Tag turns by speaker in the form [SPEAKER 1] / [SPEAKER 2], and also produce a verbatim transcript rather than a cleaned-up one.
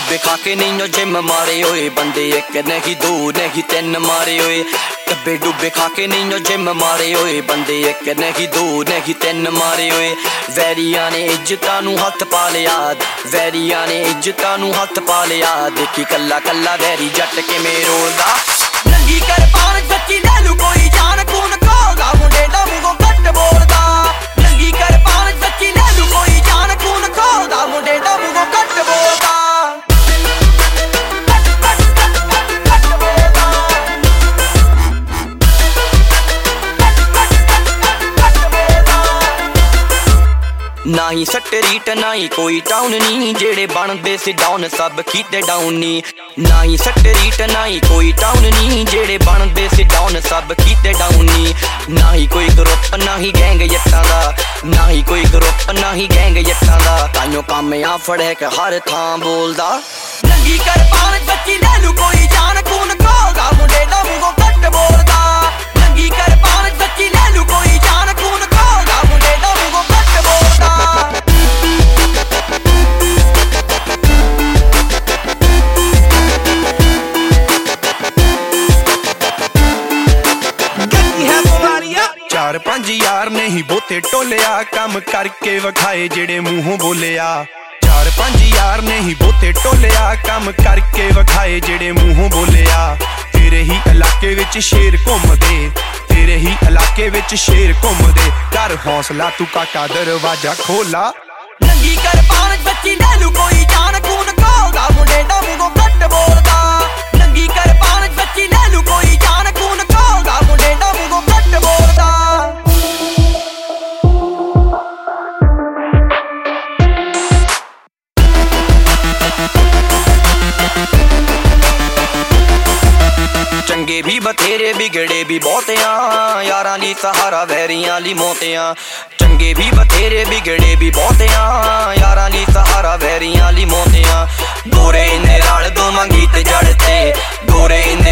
[SPEAKER 1] डुबे खा के नहीं जिम मारे होए बंदे एक नहीं दो नहीं तीन मारे होए डब्बे डुबे खा के नहीं जिम मारे होए बंदे एक नहीं दो नहीं तीन मारे होए वैरिया ने इज्जतां नूं हथ पा लिया वैरिया ने इज्जतां नूं हथ पा लिया देखी कल्ला कल्ला वैरी जट किवें रोलदा नंगी कर पान सच्ची ले लू कोई जान कून खोलदा मुंडे दा मूंहों घट बोलदा नंगी कर पान सच्ची ले लू कोई जान कून खोलदा मुंडे दा मूंहों घट बोलदा ना ही सटरीट ना ही कोई टाउन नी जेड़े बनदे सी डाउन सब कीते डाउन नी ना ही सटरीट ना ही कोई टाउन नी जेड़े बनदे सी डाउन सब कीते डाउन नी ना ही कोई ग्रुप ना ही गैंग जट्टां दा ना ही कोई ग्रुप ना ही गैंग जट्टां दा ताइयों काम आ फड़े के हर थां बोलदा नंगी कर पान सच्ची ले लू कोई जान कून खोलदा मुंडे दा मूंहों घट बोलदा नंगी कर पान सच्ची ले लू कोई जान कून खोलदा मुंडे दा मूंहों घट बोलदा
[SPEAKER 2] चार पंज यार नहीं बोते टोलिया कम करके वखाए जेड़े मूहों बोलिया चार पंज यार नहीं बोते टोलिया कम करके वखाए जेड़े मूहों बोलिया तेरे ही इलाके विच शेर घुमदे तेरे ही इलाके विच शेर घुमदे कर हौसला तू काका दरवाजा खोला
[SPEAKER 1] नंगी कर पान सच्ची ले लू कोई जान कून खोलदा मुंडे दा मूंहों घट बोलदा नंगी कर पान सच्ची ले लू कोई जान कून खोलदा मुंडे दा मूंहों घट बोलदा चंगे भी बथेरे बिगड़े भी बहुत आ यारां ली सहारा वैरियां ली मौतियां चंगे भी बथेरे बिगड़े भी बहुत आ यारां ली सहारा वैरियां ली मौतियां गोरे इन्ने रल दो मंगी ते जड़ते गोरे